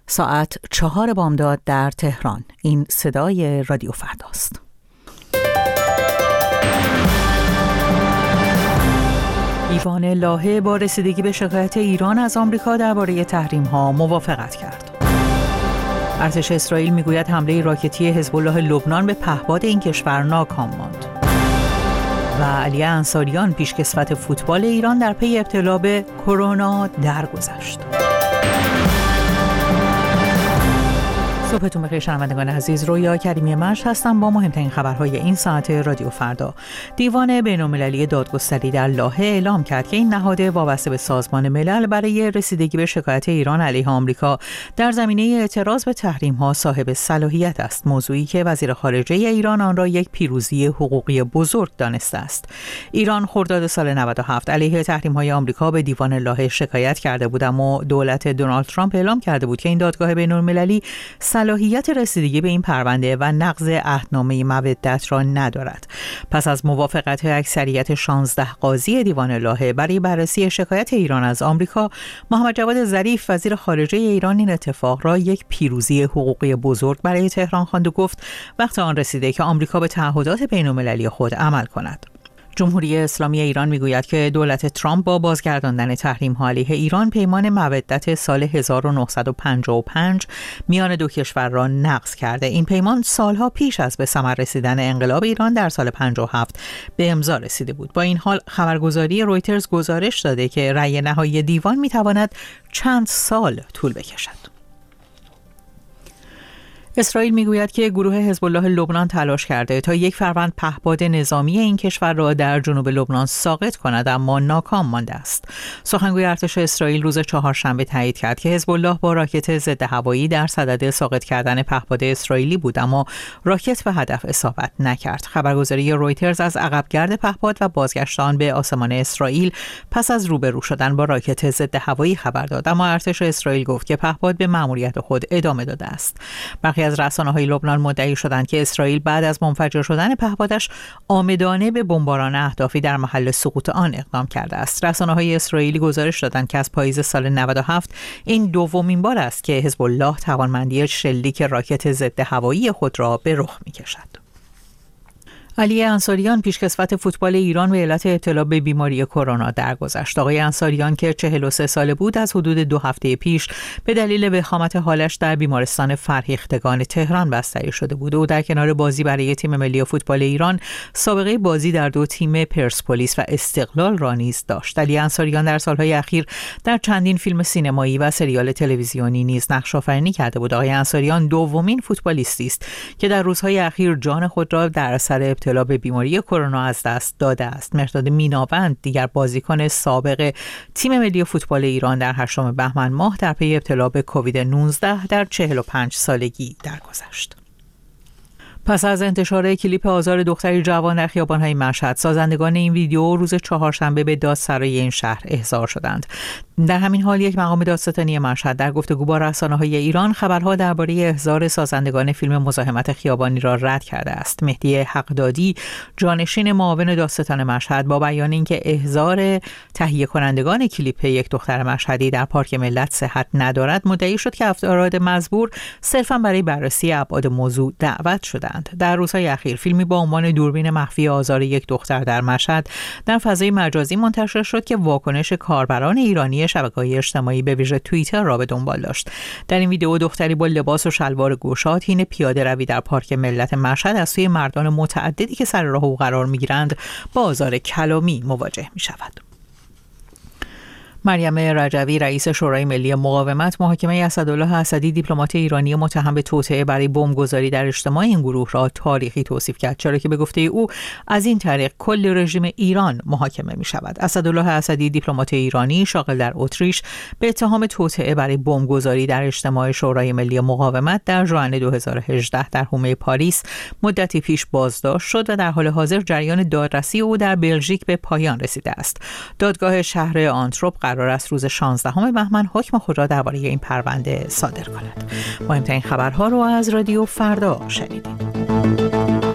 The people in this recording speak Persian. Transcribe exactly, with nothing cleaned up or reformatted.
ساعت چهار بامداد در تهران. این صدای رادیو فرداست. دیوان لاهه با رسیدگی به شکایت ایران از آمریکا درباره تحریم‌ها موافقت کرد. ارتش اسرائیل میگوید حمله راکتی حزب الله لبنان به پهپاد این کشور ناکام ماند. و علی انصاریان پیشکسوت فوتبال ایران در پی ابتلا به کرونا درگذشت. صبحتون بخیر شنوندگان عزیز، رویا کریمی مشت هستم با مهمترین خبرهای این ساعت رادیو فردا. دیوان بین‌المللی دادگستری در لاهه اعلام کرد که این نهاد وابسته به سازمان ملل برای رسیدگی به شکایت ایران علیه آمریکا در زمینه اعتراض به تحریم‌ها صاحب صلاحیت است، موضوعی که وزیر خارجه ایران آن را یک پیروزی حقوقی بزرگ دانسته است. ایران خرداد سال نود و هفت علیه تحریم‌های آمریکا به دیوان لاهه شکایت کرده بود، اما دولت دونالد ترامپ اعلام کرده بود که این دادگاه بین‌المللی صلاحیت رسیدگی به این پرونده و نقض عهدنامه مودت را ندارد. پس از موافقت اکثریت شانزده قاضی دیوان لاهه برای بررسی شکایت ایران از آمریکا، محمد جواد ظریف وزیر خارجه ایران این اتفاق را یک پیروزی حقوقی بزرگ برای تهران خواند و گفت وقت آن رسیده که آمریکا به تعهدات بین‌المللی خود عمل کند. جمهوری اسلامی ایران میگوید که دولت ترامپ با بازگرداندن تحریم‌ها علیه ایران پیمان مودت سال هزار و نهصد و پنجاه و پنج میان دو کشور را نقض کرده. این پیمان سالها پیش از به ثمر رسیدن انقلاب ایران در سال پنجاه و هفت به امضا رسیده بود. با این حال خبرگزاری رویترز گزارش داده که رأی نهایی دیوان میتواند چند سال طول بکشد. اسرائیل میگوید که گروه حزب الله لبنان تلاش کرده تا یک فروند پهپاد نظامی این کشور را در جنوب لبنان ساقط کند، اما ناکام مانده است. سخنگوی ارتش اسرائیل روز چهارشنبه تایید کرد که حزب الله با راکت ضد هوایی در صدد ساقط کردن پهپاد اسرائیلی بود، اما راکت به هدف اصابت نکرد. خبرگزاری رویترز از عقبگرد پهپاد و بازگشت آن به آسمان اسرائیل پس از روبرو شدن با راکت ضد هوایی خبر داد، اما ارتش اسرائیل گفت که پهپاد به مأموریت خود ادامه داده است. برخی از رسانه‌های لبنان مدعی شدند که اسرائیل بعد از منفجر شدن پهپادش عامدانه به بمباران اهدافی در محل سقوط آن اقدام کرده است. رسانه‌های اسرائیلی گزارش دادند که از پاییز سال نود و هفت این دومین بار است که حزب الله توانمندی شلیک راکت ضد هوایی خود را به رخ می‌کشد. علی انصاریان پیشکسوت فوتبال ایران به علت ابتلا به بیماری کرونا درگذشت. آقای انصاریان که چهل و سه ساله بود از حدود دو هفته پیش به دلیل وخامت حالش در بیمارستان فرهیختگان تهران بستری شده بود. او در کنار بازی برای تیم ملی فوتبال ایران سابقه بازی در دو تیم پرسپولیس و استقلال را نیز داشت. علی انصاریان در سالهای اخیر در چندین فیلم سینمایی و سریال تلویزیونی نیز نقش آفرینی کرده بود. آقای انصاریان دومین فوتبالیستی است که در روزهای اخیر جان خود را در اثر ابتلا به بیماری کرونا از دست داده است. مهرداد میناوند دیگر بازیکن سابق تیم ملی فوتبال ایران در هشتم بهمن ماه در پی ابتلا به کووید نوزده در چهل و پنج سالگی درگذشت. پس از انتشار کلیپ آزار دختری جوان در خیابان‌های مشهد، سازندگان این ویدیو روز چهارشنبه به دادسرای این شهر احضار شدند. در همین حال یک مقام دادستانی مشهد در گفتگو با رسانه‌های ایران خبرها درباره احضار سازندگان فیلم مزاحمت خیابانی را رد کرده است. مهدی حقدادی، جانشین معاون دادستان مشهد، با بیان اینکه احضار تهیه کنندگان کلیپ یک دختر مشهدی در پارک ملت صحت ندارد، مدعی شد که افراد مزبور صرفاً برای بررسی ابعاد موضوع دعوت شدند. در روزهای اخیر فیلمی با عنوان دوربین مخفی آزار یک دختر در مشهد در فضای مجازی منتشر شد که واکنش کاربران ایرانی شبکه‌های اجتماعی به ویژه توییتر را به دنبال داشت. در این ویدیو دختری با لباس و شلوار گشاد حین پیاده روی در پارک ملت مشهد از سوی مردان متعددی که سر راه او قرار می‌گیرند با آزار کلامی مواجه می‌شود. مریم رجوی رئیس شورای ملی مقاومت محاکمه اسدالله اسدی دیپلمات ایرانی متهم به توطئه برای بمبگذاری در اجتماع این گروه را تاریخی توصیف کرد، چرا که به گفته او از این طریق کل رژیم ایران محاکمه می شود. اسدالله اسدی دیپلمات ایرانی شاغل در اتریش به اتهام توطئه برای بمبگذاری در اجتماع شورای ملی مقاومت در ژوئن دو هزار و هجده در حومه پاریس مدتی پیش بازداشت شد و در حال حاضر جریان دادرسی او در بلژیک به پایان رسیده است. دادگاه شهر آنتورپ قرار است روز شانزدهم بهمن حکم خود را درباره این پرونده صادر کند. مهمترین خبرها رو از رادیو فردا شنیدید.